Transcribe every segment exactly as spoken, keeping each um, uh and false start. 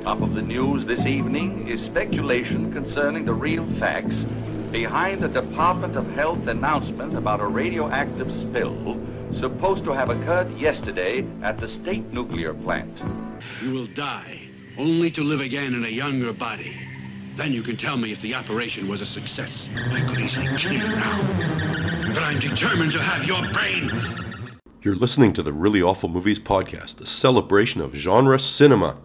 Top of the news this evening is speculation concerning the real facts behind the Department of Health announcement about a radioactive spill supposed to have occurred yesterday at the state nuclear plant. You will die, only to live again in a younger body. Then you can tell me if the operation was a success. I could easily kill you now, but I'm determined to have your brain. You're listening to the Really Awful Movies podcast, a celebration of genre cinema.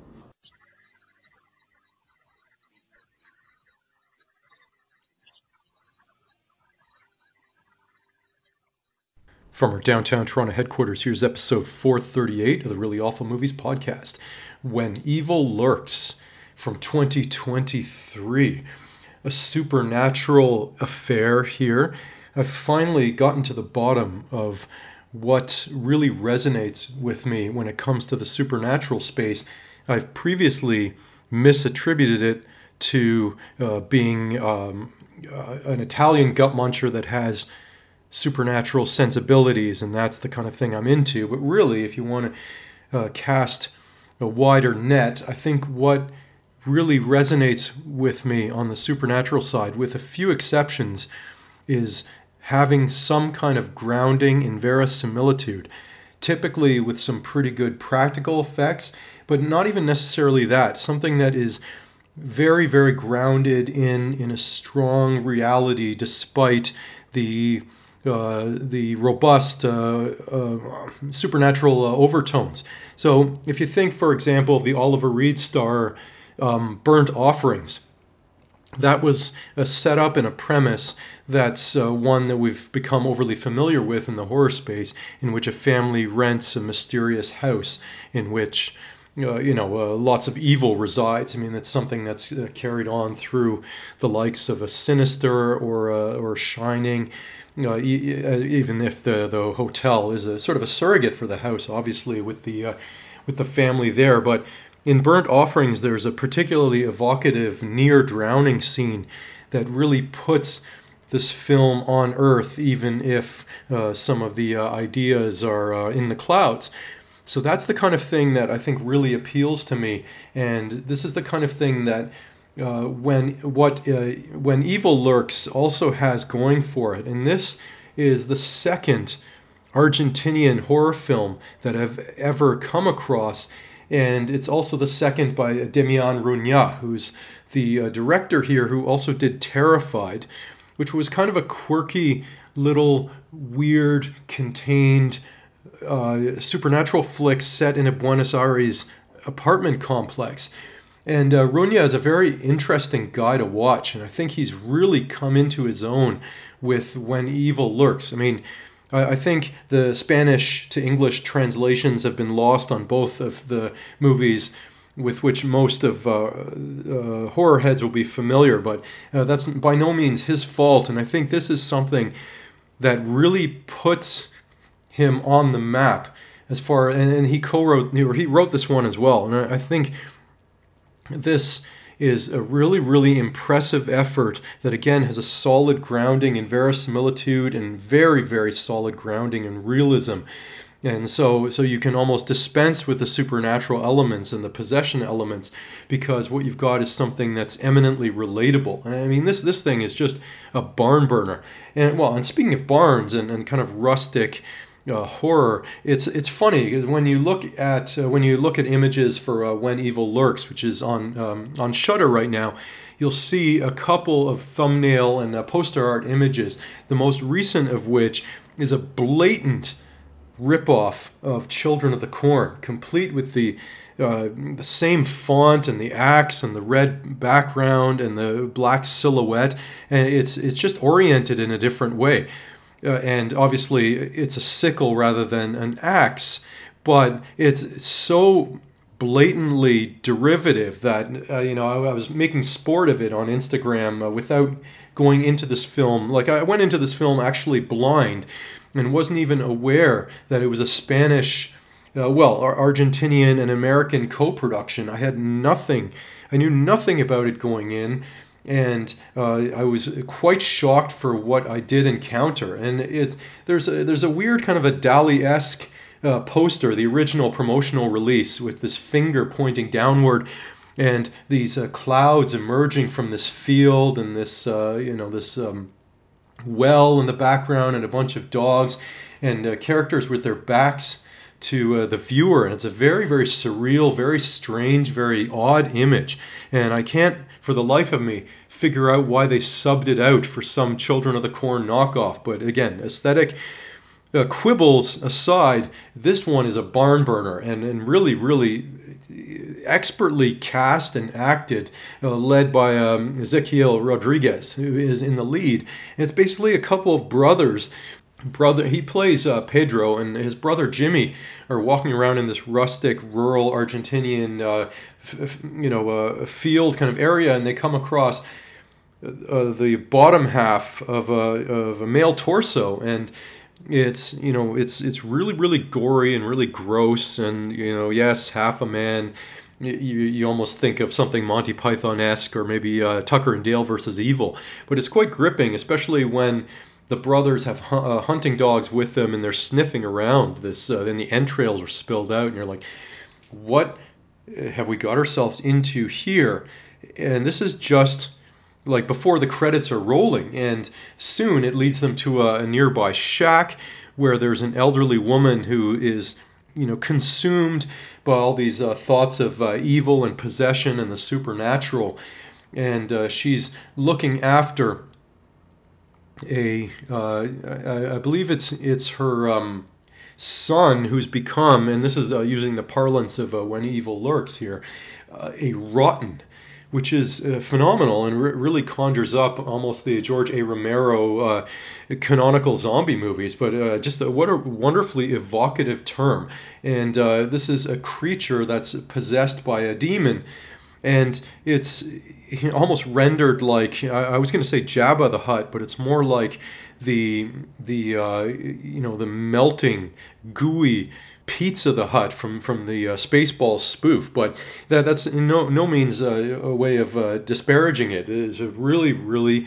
From our downtown Toronto headquarters, here's episode four thirty-eight of the Really Awful Movies podcast, When Evil Lurks, from twenty twenty-three. A supernatural affair here. I've finally gotten to the bottom of what really resonates with me when it comes to the supernatural space. I've previously misattributed it to uh, being um, uh, an Italian gut muncher that has supernatural sensibilities, and that's the kind of thing I'm into. But really, if you want to uh, cast a wider net, I think what really resonates with me on the supernatural side, with a few exceptions, is having some kind of grounding in verisimilitude, typically with some pretty good practical effects, but not even necessarily that. Something that is very, very grounded in, in a strong reality despite the Uh, the robust uh, uh, supernatural uh, overtones. So if you think, for example, of the Oliver Reed star um, Burnt Offerings, that was a setup and a premise that's uh, one that we've become overly familiar with in the horror space, in which a family rents a mysterious house in which Uh, you know, uh, lots of evil resides. I mean, that's something that's uh, carried on through the likes of a Sinister or uh, or Shining. You know, e- even if the, the hotel is a sort of a surrogate for the house, obviously with the uh, with the family there. But in Burnt Offerings, there's a particularly evocative near drowning scene that really puts this film on Earth, even if uh, some of the uh, ideas are uh, in the clouds. So that's the kind of thing that I think really appeals to me, and this is the kind of thing that uh, when what uh, when Evil Lurks also has going for it. And this is the second Argentinian horror film that I've ever come across, and it's also the second by Demian Ruña, who's the uh, director here, who also did Terrified, which was kind of a quirky little weird contained Uh, supernatural flick set in a Buenos Aires apartment complex. And uh, Ruña is a very interesting guy to watch, and I think he's really come into his own with When Evil Lurks. I mean, I, I think the Spanish to English translations have been lost on both of the movies with which most of uh, uh, horror heads will be familiar, but uh, that's by no means his fault, and I think this is something that really puts him on the map as far, and, and he co-wrote, or he wrote this one as well. And I, I think this is a really, really impressive effort that again has a solid grounding in verisimilitude and very, very solid grounding in realism. And so, so you can almost dispense with the supernatural elements and the possession elements, because what you've got is something that's eminently relatable. And I mean, this this thing is just a barn burner. And well, and speaking of barns and, and kind of rustic Uh, horror, it's it's funny because when you look at uh, when you look at images for uh, When Evil Lurks, which is on um, on Shudder right now, you'll see a couple of thumbnail and uh, poster art images. The most recent of which is a blatant ripoff of Children of the Corn, complete with the uh, the same font and the axe and the red background and the black silhouette, and it's it's just oriented in a different way. Uh, and obviously it's a sickle rather than an axe, but it's so blatantly derivative that, uh, you know, I, I was making sport of it on Instagram uh, without going into this film. Like, I went into this film actually blind and wasn't even aware that it was a Spanish, uh, well, Argentinian and American co-production. I had nothing, I knew nothing about it going in. And uh, I was quite shocked for what I did encounter. And it, there's a, there's a weird kind of a Dali-esque uh, poster, the original promotional release, with this finger pointing downward. and these uh, clouds emerging from this field, and this uh, you know this um, well in the background, and a bunch of dogs, and uh, characters with their backs to uh, the viewer. And it's a very, very surreal, very strange, very odd image. And I can't, for the life of me, figure out why they subbed it out for some Children of the Corn knockoff. But again, aesthetic uh, quibbles aside, this one is a barn burner, and, and really, really expertly cast and acted, uh, led by um, Ezequiel Rodriguez, who is in the lead. And it's basically a couple of brothers. Brother, he plays uh, Pedro, and his brother Jimmy are walking around in this rustic, rural Argentinian, uh, f- f- you know, uh, field kind of area, and they come across uh, the bottom half of a of a male torso, and it's you know it's it's really really gory and really gross, and you know yes, half a man. You, you almost think of something Monty Python-esque, or maybe uh, Tucker and Dale versus Evil, but it's quite gripping, especially when the brothers have hu- uh, hunting dogs with them, and they're sniffing around this. Uh, then the entrails are spilled out, and you're like, "What have we got ourselves into here?" And this is just like before the credits are rolling, and soon it leads them to a, a nearby shack where there's an elderly woman who is, you know, consumed by all these uh, thoughts of uh, evil and possession and the supernatural, and uh, she's looking after a uh, I, I believe it's it's her um, son, who's become, and this is uh, using the parlance of uh, When Evil Lurks here, uh, a rotten, which is uh, phenomenal, and re- really conjures up almost the George A. Romero uh, canonical zombie movies. But uh, just a, what a wonderfully evocative term. And uh, this is a creature that's possessed by a demon, and it's almost rendered like, I was going to say Jabba the Hutt, but it's more like the the uh, you know the melting gooey Pizza the Hutt from from the uh, Spaceballs spoof. But that that's in no no means uh, a way of uh, disparaging it. It is a really really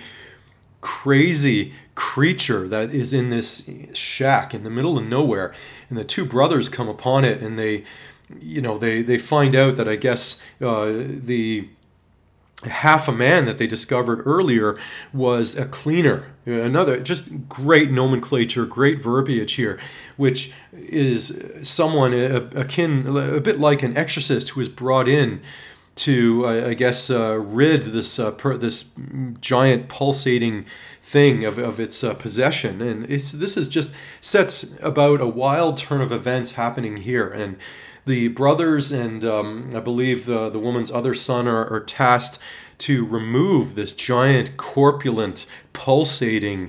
crazy creature that is in this shack in the middle of nowhere, and the two brothers come upon it, and they you know they they find out that I guess uh, the half a man that they discovered earlier was a cleaner. Another just great nomenclature, great verbiage here, which is someone akin, a bit like an exorcist who was brought in to, I guess, uh, rid this uh, per, this giant pulsating thing of, of its uh, possession. And it's this is just sets about a wild turn of events happening here. And the brothers and um, I believe the, the woman's other son are, are tasked to remove this giant, corpulent, pulsating,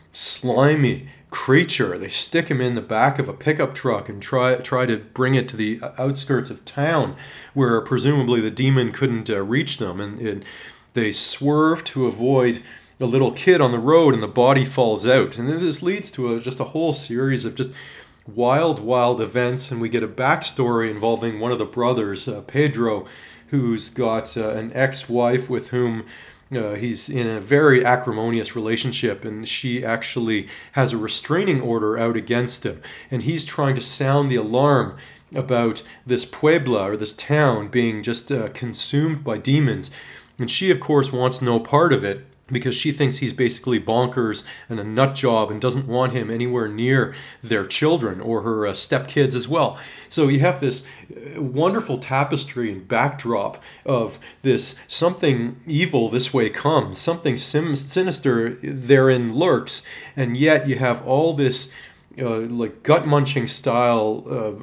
slimy creature. They stick him in the back of a pickup truck and try try to bring it to the outskirts of town, where presumably the demon couldn't uh, reach them. And, and they swerve to avoid a little kid on the road, and the body falls out. And then this leads to a, just a whole series of just wild, wild events, and we get a backstory involving one of the brothers, uh, Pedro, who's got uh, an ex-wife with whom uh, he's in a very acrimonious relationship, and she actually has a restraining order out against him, and he's trying to sound the alarm about this puebla, or this town, being just uh, consumed by demons. And she, of course, wants no part of it, because she thinks he's basically bonkers and a nut job and doesn't want him anywhere near their children or her uh, stepkids as well. So you have this wonderful tapestry and backdrop of this something evil this way comes, something sim- sinister therein lurks, and yet you have all this Uh, like gut-munching style, uh,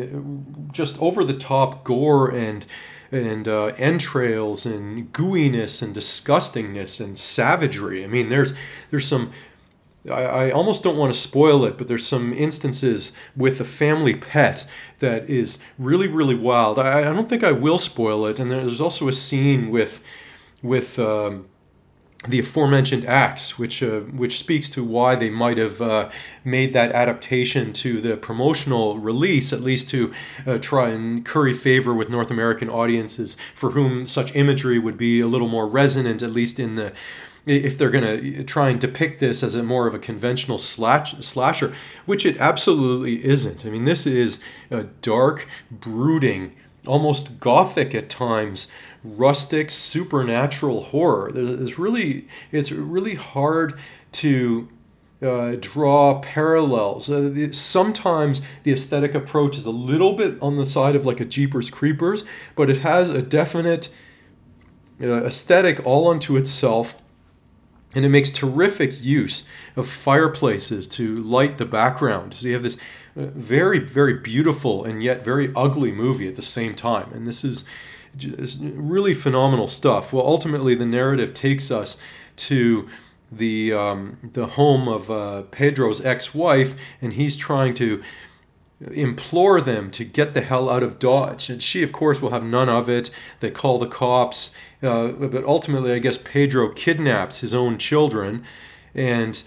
just over-the-top gore and and uh, entrails and gooiness and disgustingness and savagery. I mean, there's there's some. I, I almost don't want to spoil it, but there's some instances with a family pet that is really really wild. I, I don't think I will spoil it. And there's also a scene with with. Um, the aforementioned Axe, which uh, which speaks to why they might have uh, made that adaptation to the promotional release, at least to uh, try and curry favor with North American audiences, for whom such imagery would be a little more resonant, at least in the if they're going to try and depict this as a more of a conventional slash, slasher, which it absolutely isn't. I mean, this is a dark, brooding, almost gothic at times, rustic, supernatural horror. There's really, it's really hard to uh, draw parallels. Uh, the, sometimes the aesthetic approach is a little bit on the side of like a Jeepers Creepers, but it has a definite uh, aesthetic all unto itself. And it makes terrific use of fireplaces to light the background. So you have this uh, very, very beautiful and yet very ugly movie at the same time. And this is just really phenomenal stuff. Well, ultimately, the narrative takes us to the um, the home of uh, Pedro's ex-wife, and he's trying to implore them to get the hell out of Dodge. And she, of course, will have none of it. They call the cops. Uh, but ultimately, I guess Pedro kidnaps his own children and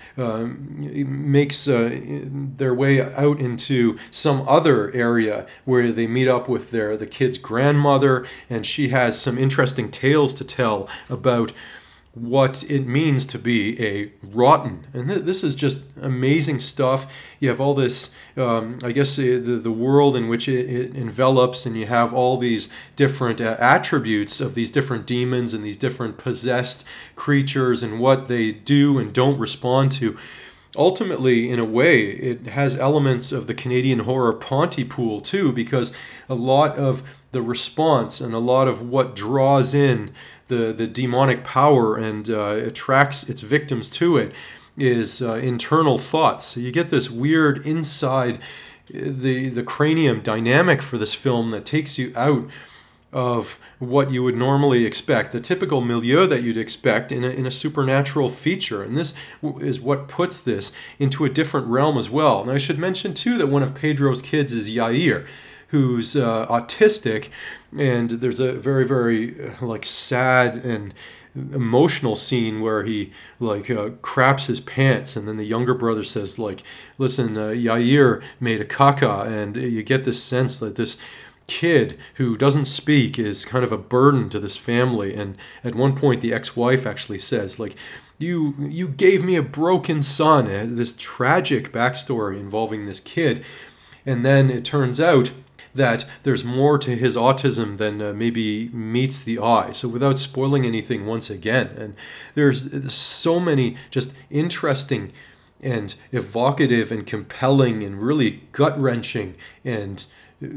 um, makes uh, their way out into some other area where they meet up with their the kid's grandmother. And she has some interesting tales to tell about what it means to be a rotten. And th- this is just amazing stuff. You have all this, um, I guess, uh, the, the world in which it, it envelops, and you have all these different uh, attributes of these different demons and these different possessed creatures and what they do and don't respond to. Ultimately, in a way, it has elements of the Canadian horror Pontypool too, because a lot of the response and a lot of what draws in the, the demonic power and uh, attracts its victims to it is uh, internal thoughts. So you get this weird inside the the cranium dynamic for this film that takes you out of what you would normally expect, the typical milieu that you'd expect in a, in a supernatural feature. And this is what puts this into a different realm as well. And I should mention, too, that one of Pedro's kids is Yair, who's uh, autistic, and there's a very, very, uh, like, sad and emotional scene where he like uh, craps his pants, and then the younger brother says, like, listen, uh, Yair made a caca, and you get this sense that this kid who doesn't speak is kind of a burden to this family. And at one point the ex-wife actually says, like, you you gave me a broken son, and this tragic backstory involving this kid. And then it turns out that there's more to his autism than uh, maybe meets the eye. So without spoiling anything once again, and there's, there's so many just interesting and evocative and compelling and really gut-wrenching and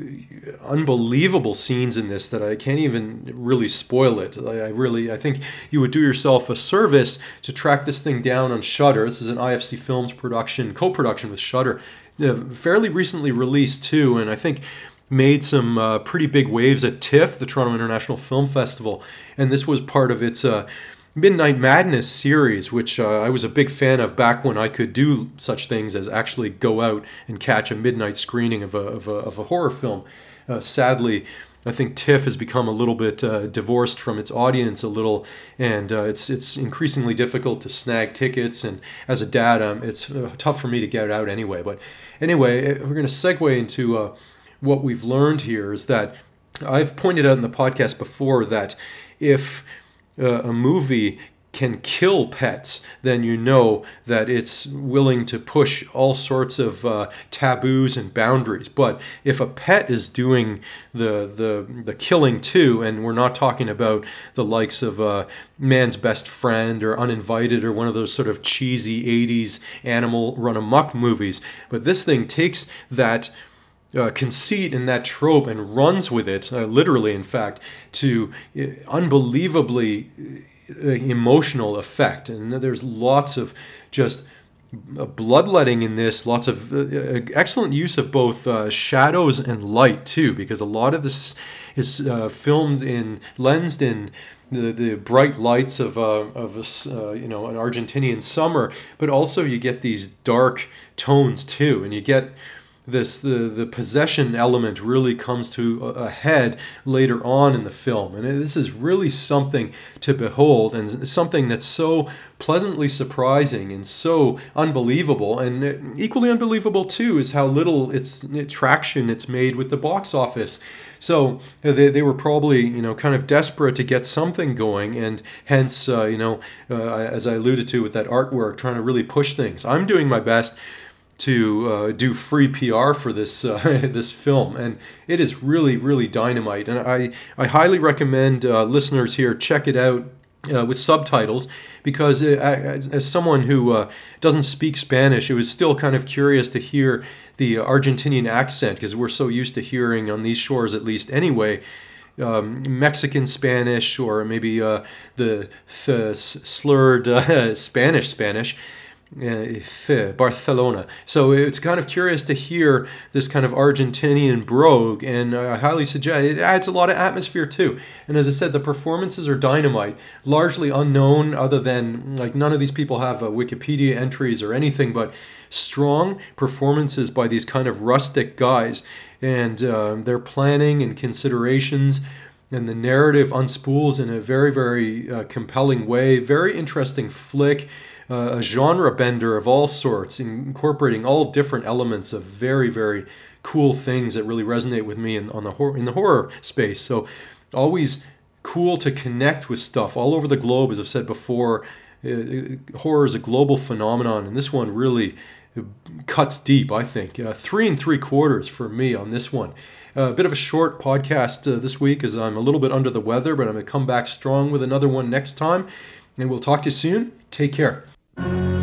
unbelievable scenes in this that I can't even really spoil it. I really, I think you would do yourself a service to track this thing down on Shudder. This is an I F C Films production, co-production with Shudder, uh, fairly recently released too, and I think made some uh, pretty big waves at TIFF, the Toronto International Film Festival, and this was part of its uh, Midnight Madness series, which uh, I was a big fan of back when I could do such things as actually go out and catch a midnight screening of a, of a, of a horror film. Uh, sadly, I think TIFF has become a little bit uh, divorced from its audience a little, and uh, it's it's increasingly difficult to snag tickets, and as a dad, um, it's uh, tough for me to get out anyway. But anyway, we're going to segue into uh, what we've learned here is that I've pointed out in the podcast before that if uh, a movie can kill pets, then you know that it's willing to push all sorts of uh, taboos and boundaries. But if a pet is doing the the the killing too, and we're not talking about the likes of uh, Man's Best Friend or Uninvited or one of those sort of cheesy eighties animal run amok movies, but this thing takes that Uh, conceit in that trope and runs with it, uh, literally, in fact, to uh, unbelievably uh, emotional effect. And there's lots of just uh, bloodletting in this, lots of uh, excellent use of both uh, shadows and light, too, because a lot of this is uh, filmed in, lensed in the, the bright lights of, uh, of a, uh, you know, an Argentinian summer, but also you get these dark tones, too, and you get This the, the possession element really comes to a head later on in the film. And this is really something to behold, and something that's so pleasantly surprising and so unbelievable. And equally unbelievable, too, is how little it's traction it's made with the box office. So they, they were probably, you know, kind of desperate to get something going, and hence, uh, you know, uh, as I alluded to with that artwork, trying to really push things. I'm doing my best to uh, do free P R for this uh, this film, and it is really, really dynamite. And I, I highly recommend uh, listeners here check it out uh, with subtitles, because uh, as, as someone who uh, doesn't speak Spanish, it was still kind of curious to hear the Argentinian accent, because we're so used to hearing on these shores, at least anyway, Um, Mexican Spanish, or maybe uh, the, the slurred uh, Spanish Spanish, uh, Barcelona. So it's kind of curious to hear this kind of Argentinian brogue, and I highly suggest it. Adds a lot of atmosphere too. And as I said, the performances are dynamite, largely unknown, other than like none of these people have uh, Wikipedia entries or anything, but strong performances by these kind of rustic guys, and uh, their planning and considerations, and the narrative unspools in a very, very uh, compelling way. Very interesting flick, uh, a genre bender of all sorts, incorporating all different elements of very, very cool things that really resonate with me in, on the hor- in the horror space. So always cool to connect with stuff all over the globe. As I've said before, uh, horror is a global phenomenon, and this one really cuts deep, I think. Uh, three and three quarters for me on this one. Uh, a bit of a short podcast uh, this week, as I'm a little bit under the weather, but I'm going to come back strong with another one next time. And we'll talk to you soon. Take care.